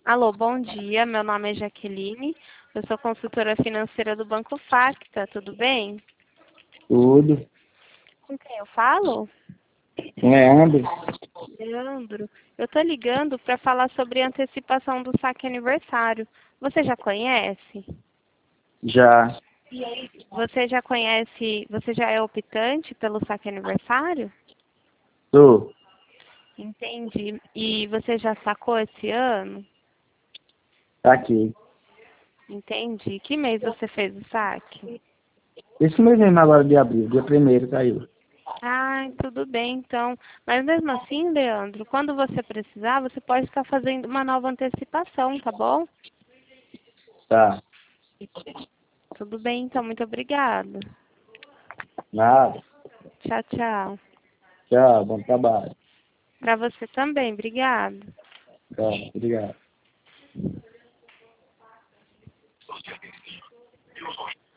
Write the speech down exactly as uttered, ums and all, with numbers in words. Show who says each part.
Speaker 1: Alô, bom dia. Meu nome é Jaqueline. Eu sou consultora financeira do Banco Facta. Tudo bem?
Speaker 2: Tudo.
Speaker 1: Com quem eu falo?
Speaker 2: Leandro?
Speaker 1: Leandro. Eu tô ligando para falar sobre a antecipação do saque aniversário. Você já conhece?
Speaker 2: Já.
Speaker 1: Você já conhece, você já é optante pelo saque aniversário?
Speaker 2: Tô.
Speaker 1: Entendi. E você já sacou esse ano?
Speaker 2: Tá aqui.
Speaker 1: Entendi. Que mês você fez o saque?
Speaker 2: Esse mês mesmo agora de abril, dia primeiro caiu.
Speaker 1: Ah, tudo bem, então. Mas mesmo assim, Leandro, quando você precisar, você pode estar fazendo uma nova antecipação, tá bom?
Speaker 2: Tá.
Speaker 1: Tudo bem, então. Muito obrigada.
Speaker 2: Nada.
Speaker 1: Tchau, tchau.
Speaker 2: Tchau, bom trabalho.
Speaker 1: Para você também. Obrigada.
Speaker 2: Tchau, obrigado.